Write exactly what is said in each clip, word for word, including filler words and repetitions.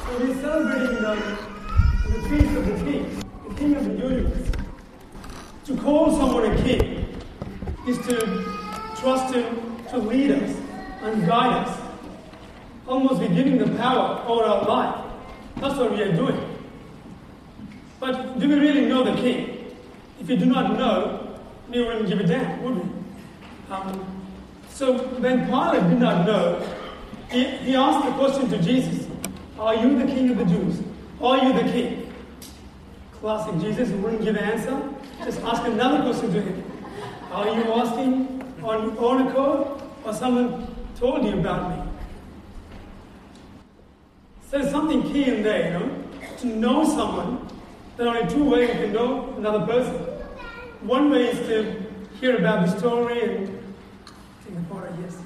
So we're celebrating the, the feast of the King, the King of the universe. To call someone a king is to trust him to lead us and guide us. Almost be giving the power over our life. That's what we are doing. But do we really know the king? If we do not know, we wouldn't give a damn, would we? Um, so when Pilate did not know, he, he asked the question to Jesus, are you the king of the Jews? Are you the king? Classic Jesus, who wouldn't give an answer. Just ask another question to him. Are you asking on your own accord, or someone told you about me? So there's something key in there, you know, to know someone. There are only two ways you can know another person. One way is to hear about the story and think about it, yes.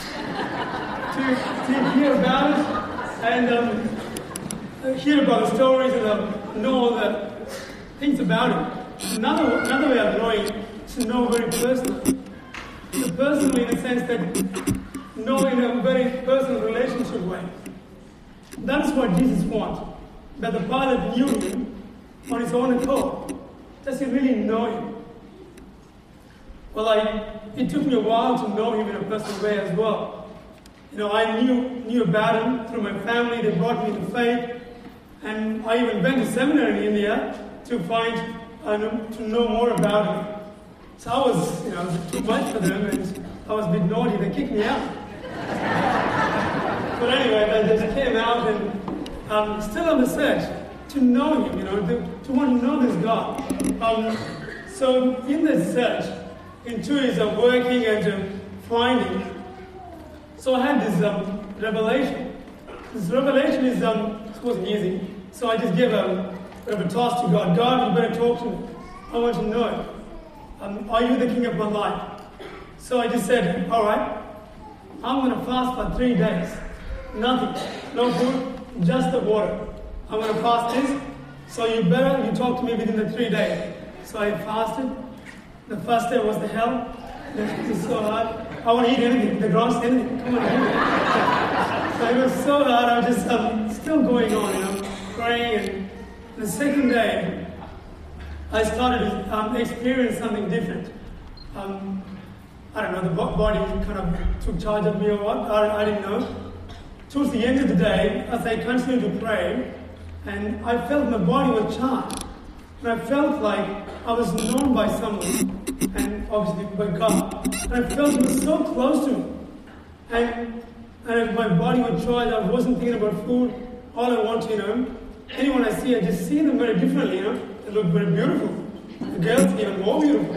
to, to hear about it and um, hear about the stories and um, know all the things about it. Another another way of knowing is to know very personally. So personally, in the sense that know in a very personal relationship way. That is what Jesus wants. That the Pilate knew him on his own accord. Does he really know him? Well, I, it took me a while to know him in a personal way as well. You know, I knew knew about him through my family. They brought me to faith. And I even went to seminary in India to find, uh, to know more about him. So I was, you know, it was too much for them, and I was a bit naughty. They kicked me out. But anyway, they just came out, and um, still on the search to know him, you know, to, to want to know this God. Um, so in this search, in two years of working and uh, finding, so I had this um, revelation. This revelation is, um, it wasn't easy. So I just gave a bit of a task to God. God, you better talk to me. I want to know. Um, are you the king of my life? So I just said, all right, I'm going to fast for three days. Nothing. No food, just the water. I'm going to fast this. So you better, you talk to me within the three days. So I fasted. The first day was the hell. It was so hard. I want to eat anything. The grass, anything. Come on, eat it. So it was so hard. I was just um, still going on, you know, praying. And the second day, I started to um, experience something different. Um, I don't know, the body kind of took charge of me or what. I, I didn't know. Towards the end of the day, as I continued to pray, and I felt my body was charged. And I felt like I was known by someone, and obviously by God. And I felt it was so close to me. And, and my body was charged. I wasn't thinking about food. All I want, you know, anyone I see, I just see them very differently, you know. They look very beautiful. The girls even more beautiful.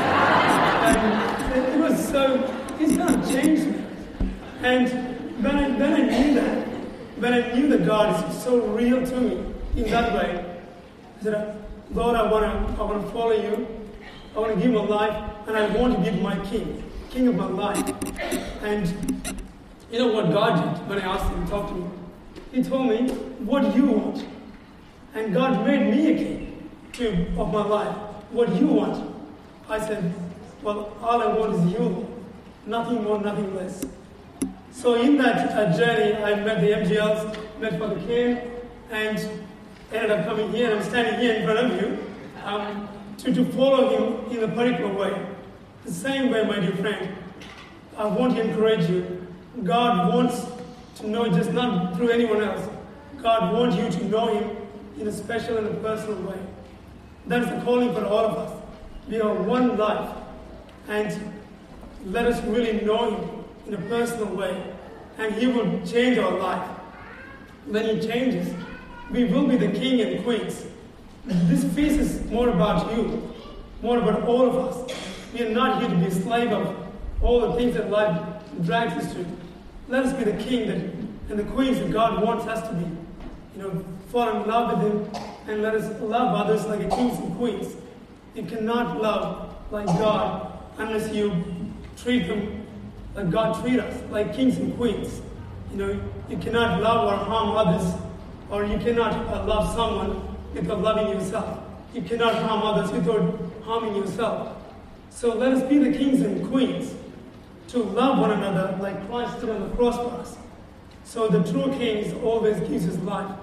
And it was so, it's going to change me. And when I, when I knew that, when I knew that God is so real to me in that way, I said, Lord, I want to I want to follow you. I want to give my life, and I want to give my king, king of my life. And you know what God did when I asked him to talk to me? He told me, what do you want? And God made me a king to, of my life. What do you want? I said, well, all I want is you, Lord. Nothing more, nothing less. So in that uh, journey, I met the M G Ls, met Father Ken, and ended up coming here, and I'm standing here in front of you um, to, to follow him in a particular way. The same way, my dear friend, I want to encourage you. God wants to know just not through anyone else. God wants you to know him in a special and a personal way. That is the calling for all of us. We are one life, and let us really know him in a personal way, and he will change our life. When he changes, we will be the king and queens. This feast is more about you, more about all of us. We are not here to be a slave of all the things that life drags us to. Let us be the king that, and the queens that God wants us to be. You know, fall in love with him, and let us love others like kings and queens. You cannot love like God unless you treat them like God treats us, like kings and queens. You know, you cannot love or harm others, or you cannot uh, love someone without loving yourself. You cannot harm others without harming yourself. So let us be the kings and queens to love one another like Christ did on the cross for us. So the true king always gives his life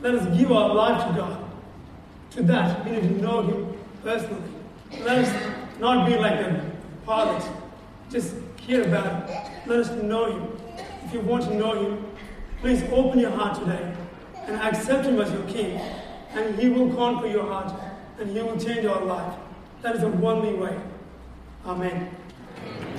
Let us give our life to God. To that, we need to know Him personally. Let us not be like a pilot. Just hear about it. Let us know Him. If you want to know Him, please open your heart today and accept Him as your King. And He will conquer your heart and He will change your life. That is the only way. Amen.